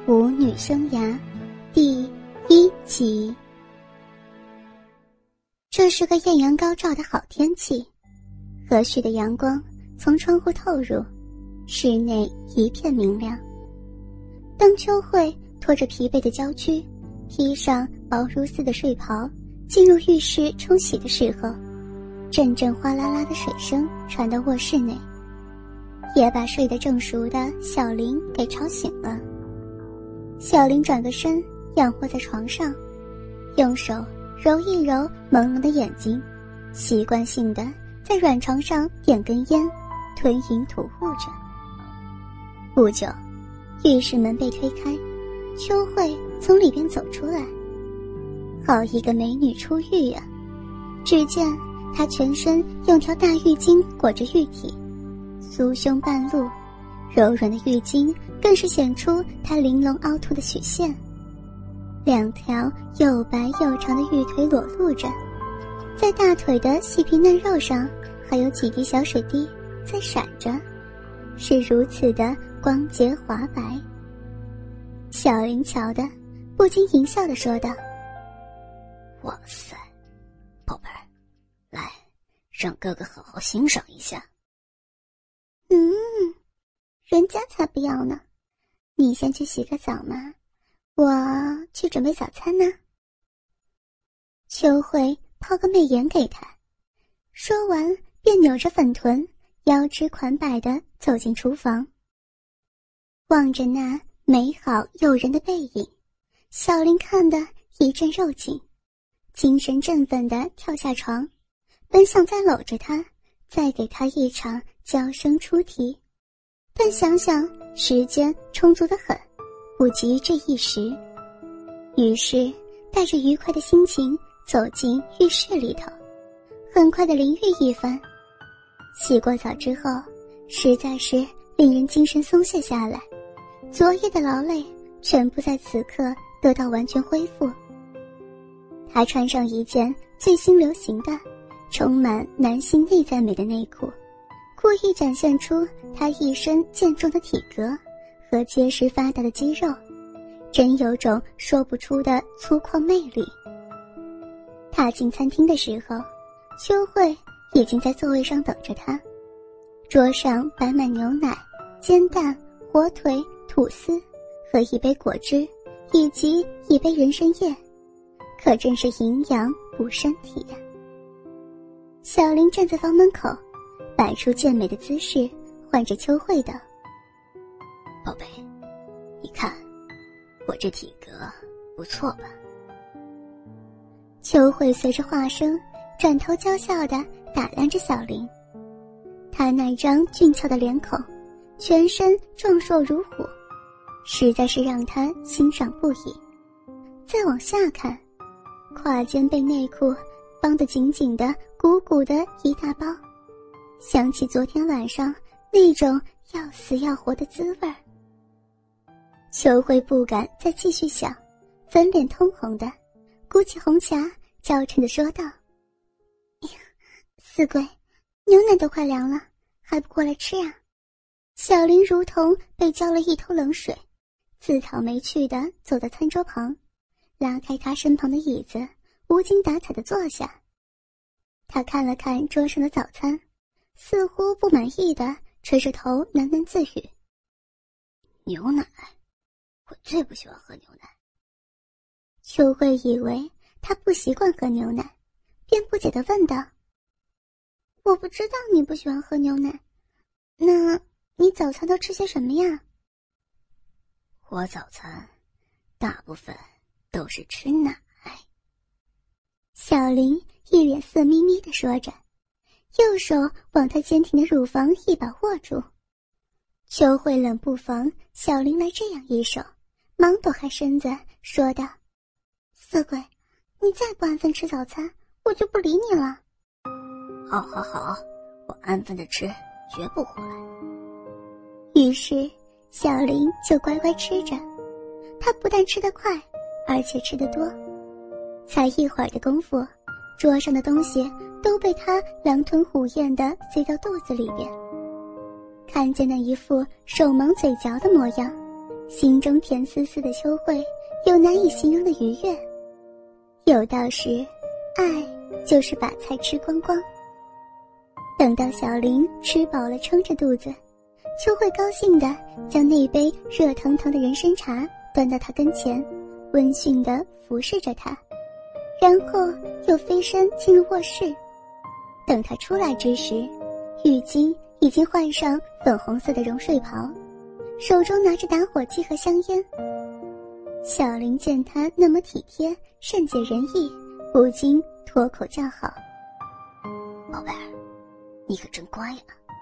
舞女生涯第1集。这是个艳阳高照的好天气，和煦的阳光从窗户透入，室内一片明亮。当秋惠拖着疲惫的娇躯，披上薄如丝的睡袍，进入浴室冲洗的时候，阵阵哗啦啦的水声传到卧室内，也把睡得正熟的小林给吵醒了。小林转个身，仰卧在床上，用手揉一揉朦胧的眼睛，习惯性的在软床上点根烟，吞云吐雾着。不久，浴室门被推开，秋惠从里边走出来。好一个美女出浴啊！只见她全身用条大浴巾裹着玉体，酥胸半露，柔软的浴巾更是显出她玲珑凹凸的曲线，两条又白又长的玉腿裸露着，在大腿的细皮嫩肉上还有几滴小水滴在闪着，是如此的光洁滑白。小林瞧的不禁淫笑地说道： 哇塞，宝贝儿，来，让哥哥好好欣赏一下。 人家才不要呢，你先去洗个澡嘛，我去准备早餐呢。秋惠抛个媚眼给他，说完便扭着粉臀，腰肢款摆地走进厨房。望着那美好诱人的背影，小林看得一阵肉紧，精神振奋地跳下床，本想再搂着他，再给他一场娇声出题，但想想时间充足得很，不急这一时，于是带着愉快的心情走进浴室里头，很快的淋浴一番。洗过澡之后，实在是令人精神松懈下来，昨夜的劳累全部在此刻得到完全恢复。他穿上一件最新流行的充满男性内在美的内裤，故意展现出他一身健壮的体格和结实发达的肌肉，真有种说不出的粗犷魅力。踏进餐厅的时候，秋惠已经在座位上等着他，桌上摆满牛奶、煎蛋、火腿、吐司和一杯果汁，以及一杯人参叶，可真是营养补身体呀。小林站在房门口，摆出健美的姿势，唤着秋惠道： 宝贝，你看我这体格不错吧？ 秋惠随着话声转头娇笑地打量着小林，他那张俊俏的脸孔，全身壮硕如虎，实在是让他欣赏不已。再往下看，胯间被内裤绑得紧紧的鼓鼓的一大包，想起昨天晚上那种要死要活的滋味儿，秋惠不敢再继续想，粉脸通红的鼓起红颊，娇嗔地说道：四贵，牛奶都快凉了，还不过来吃啊？小林如同被浇了一头冷水，自讨没趣地走到餐桌旁，拉开他身旁的椅子，无精打采地坐下。他看了看桌上的早餐，似乎不满意地垂着头喃喃自语： 牛奶，我最不喜欢喝牛奶。 秋惠以为他不习惯喝牛奶，便不解地问道：我不知道你不喜欢喝牛奶，那你早餐都吃些什么呀？ 我早餐大部分都是吃奶。 小林一脸色眯眯地说着，右手往他坚挺的乳房一把握住。秋惠冷不防小林来这样一手，忙躲开身子说道：色鬼，你再不安分吃早餐，我就不理你了。 好好好，我安分的吃，绝不胡来。 于是小林就乖乖吃着，他不但吃得快，而且吃得多。才一会儿的功夫，桌上的东西都被他狼吞虎咽地塞到肚子里边。看见那一副手忙嘴嚼的模样， 心中甜丝丝的秋慧有难以形容的愉悦。有道是，爱就是把菜吃光光。等到小林吃饱了撑着肚子，秋慧高兴地将那杯热腾腾的人参茶端到他跟前，温驯地服侍着他，然后又飞身进入卧室。等他出来之时，浴巾已经换上粉红色的绒睡袍，手中拿着打火机和香烟。小林见他那么体贴，善解人意，不禁脱口叫好：“ 宝贝儿，你可真乖呀！”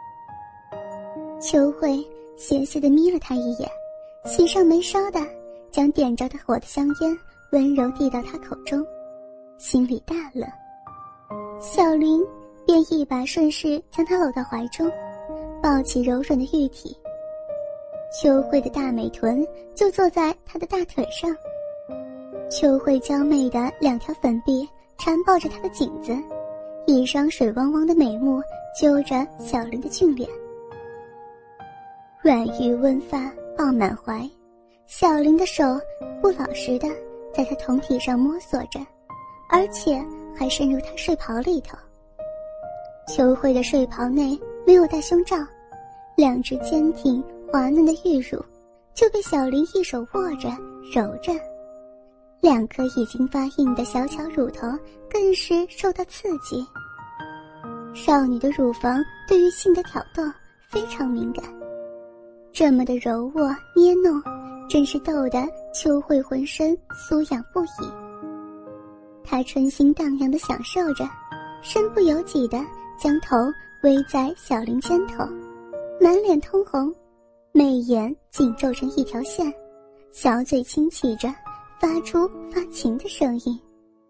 秋慧斜斜地眯了他一眼，喜上眉梢的将点着的火的香烟温柔递到他口中，心里大乐。小林便一把顺势将他搂到怀中，抱起柔软的玉体。秋慧的大美臀就坐在他的大腿上，秋慧娇媚的两条粉臂缠抱着他的颈子，一双水汪汪的美目揪着小林的俊脸。软玉温发抱满怀，小林的手不老实的在他胴体上摸索着，而且还深入他睡袍里头。秋慧的睡袍内没有戴胸罩，两只坚挺滑嫩的玉乳就被小林一手握着揉着，两颗已经发硬的小巧乳头更是受到刺激。少女的乳房对于性的挑逗非常敏感，这么的揉握捏弄，真是逗得秋慧浑身酥痒不已。她春心荡漾地享受着，身不由己地将头偎在小林肩头，满脸通红，媚眼紧皱成一条线，小嘴轻启着，发出发情的声音。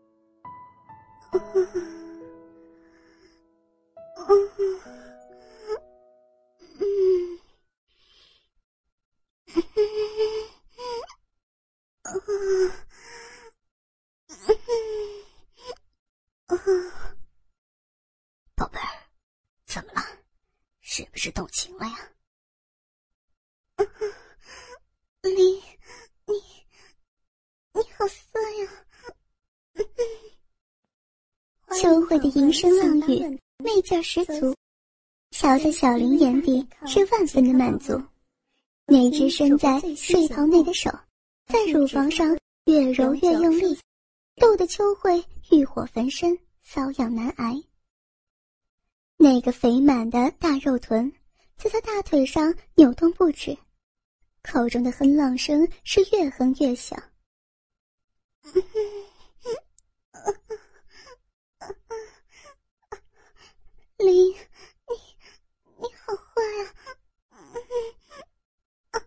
宝贝儿，怎么了？是不是动情了呀？ 你好色呀！秋慧的吟声浪语，媚劲十足，瞧在小林眼底是万分的满足。那只伸在睡袍内的手，在乳房上越揉越用力，逗得秋慧欲火焚身，瘙痒难挨。那个肥满的大肉臀在他大腿上扭动不止，口中的哼浪声是越哼越响。林，你好坏啊！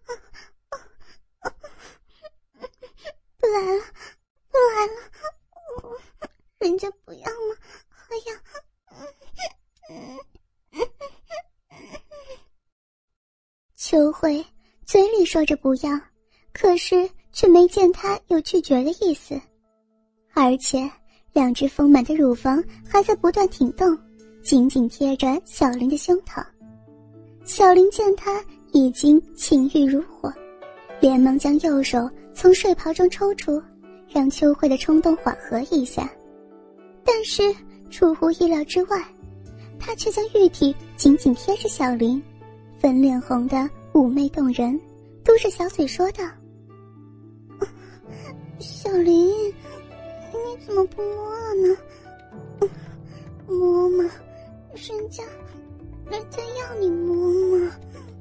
不来了，不来了，人家不要吗？还要。秋慧嘴里说着不要，可是却没见他有拒绝的意思，而且两只丰满的乳房还在不断挺动，紧紧贴着小林的胸膛。小林见他已经情欲如火，连忙将右手从睡袍中抽出，让秋慧的冲动缓和一下。但是出乎意料之外，他却将玉体紧紧贴着小林，粉脸红的妩媚动人，嘟着小嘴说道：“小林，你怎么不摸了呢？摸嘛，人家要你摸嘛。”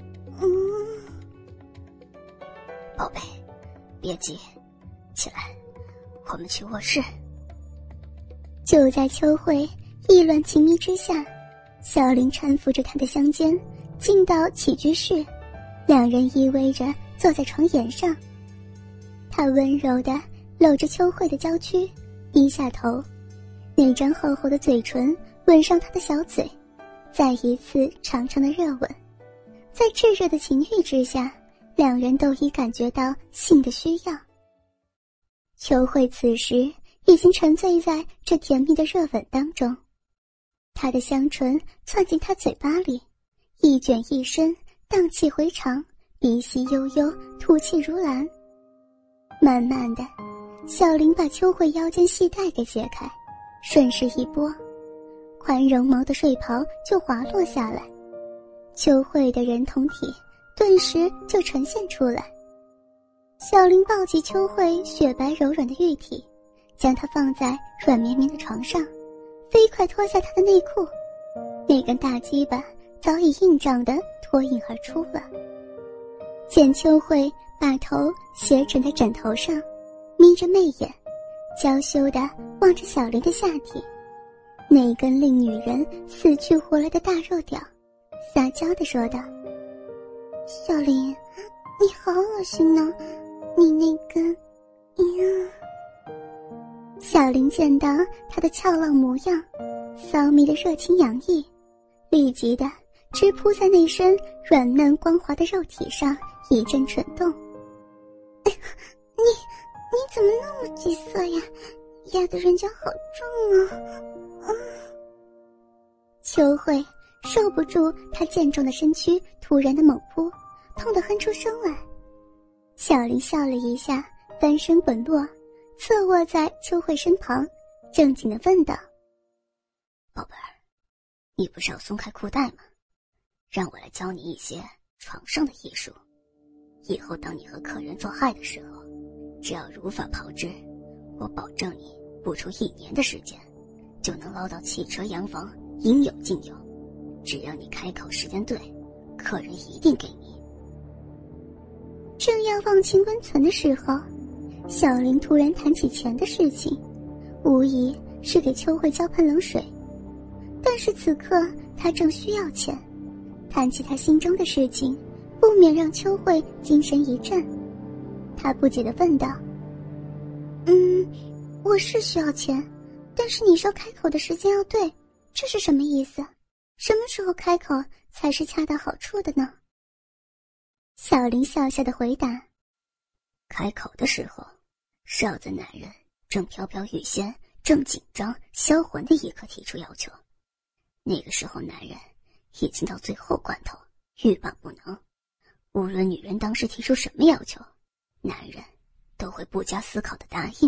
宝贝，别急，起来，我们去卧室。 就在秋慧意乱情迷之下，小林搀扶着他的香肩进到起居室，两人依偎着坐在床沿上。他温柔地搂着秋慧的娇躯，低下头，那张厚厚的嘴唇吻上他的小嘴，再一次长长的热吻。在炙热的情欲之下，两人都已感觉到性的需要。秋慧此时已经沉醉在这甜蜜的热吻当中，他的香唇窜进他嘴巴里，一卷一伸，荡气回肠， 依稀悠悠，吐气如兰。慢慢的，小林把秋惠腰间系带给解开，顺势一拨，宽绒毛的睡袍就滑落下来，秋惠的人同体顿时就呈现出来。小林抱起秋惠雪白柔软的玉体，将她放在软绵绵的床上，飞快脱下她的内裤，那根大鸡巴早已硬胀地脱颖而出了。见秋惠把头斜枕在枕头上，眯着媚眼，娇羞地望着小林的下体，那根令女人死去活来的大肉屌，撒娇地说道：小林，你好恶心呢，你那根小林见到他的俏浪模样，骚迷的热情洋溢，立即的直扑在那身软嫩光滑的肉体上，一阵蠢动。你怎么那么急色呀？压得人家好重啊！秋惠受不住他健壮的身躯突然的猛扑，痛得哼出声来。小林笑了一下，翻身滚落，侧卧在秋惠身旁，正经地问道： 宝贝儿，你不是要松开裤带吗？让我来教你一些床上的艺术，以后当你和客人做爱的时候，只要如法炮制，我保证你不出1年的时间就能捞到汽车洋房，应有尽有。只要你开口时间对，客人一定给你。 正要忘情温存的时候，小林突然谈起钱的事情，无疑是给秋惠浇盆冷水。但是此刻他正需要钱，谈起他心中的事情，不免让秋惠精神一振。他不解地问道：我是需要钱，但是你说开口的时间要对，这是什么意思？什么时候开口才是恰到好处的呢？小林笑笑地回答： 开口的时候，是要在男人正飘飘欲仙、正紧张销魂的一刻提出要求，那个时候男人已经到最后关头，欲罢不能，无论女人当时提出什么要求，男人都会不加思考地答应。